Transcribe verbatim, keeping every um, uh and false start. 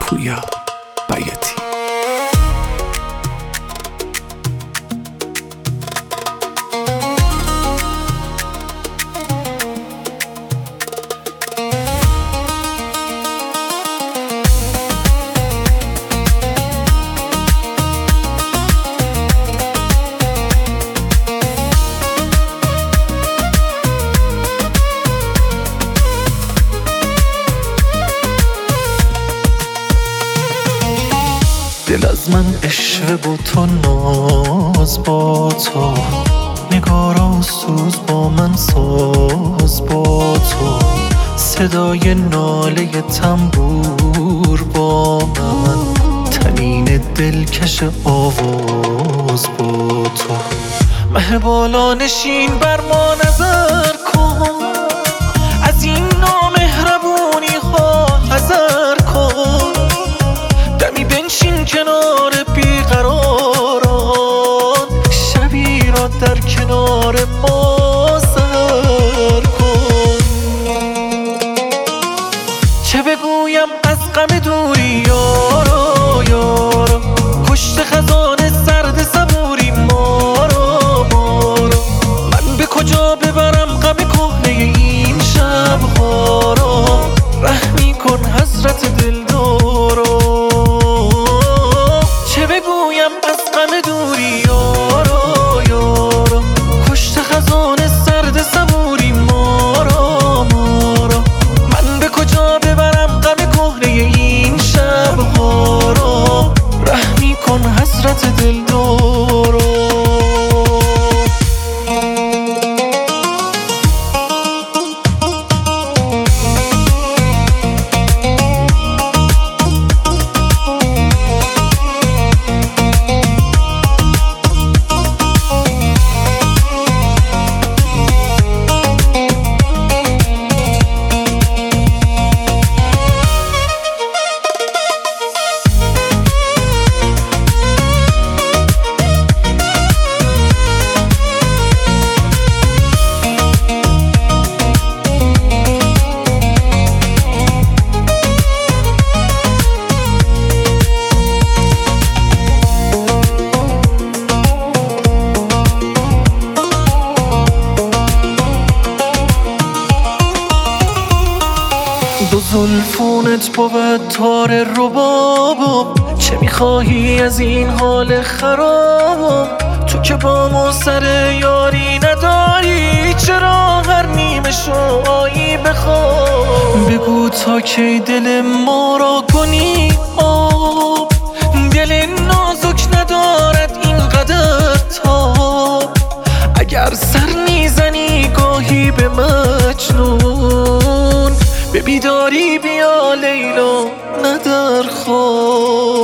پویا بیاتی. دل از من عشق با تو، ناز با تو، نگارا و سوز با من، ساز با تو، صدای ناله تنبور با من، تنین دلکش آواز با تو. مه بالا نشین بر ما نظر کن، از این نامهربونی ها حذر کن، دمی بنشین کنار بیقراران، شبی را در کنار ما سر کن. چه بگویم از غم دوری یارا یارا، کشت خزان سرد صبوری مارا مارا، من به کجا ببرم غم کهنه این شبها را، رحمی کن حسرت دلدارا. چه بگویم از غم دوری یارا یارا، کشت خزان سرد صبوری مارا مارا، من به کجا ببرم غم کهنه این شبها را، رحمی کن حسرت دلدارا. دو زلفونت بود تار ربابم، چه میخواهی از این حال خرابم؟ تو که با ما سر یاری نداری، چرا هر نیمه شو آیی بخواب؟ بگو تا کی دل ما را کنی آب، دل نازک ندارد اینقدر تاب، اگر سر میزنی گاهی به مجنون، به بیداری بیا لیلا نه در خواب.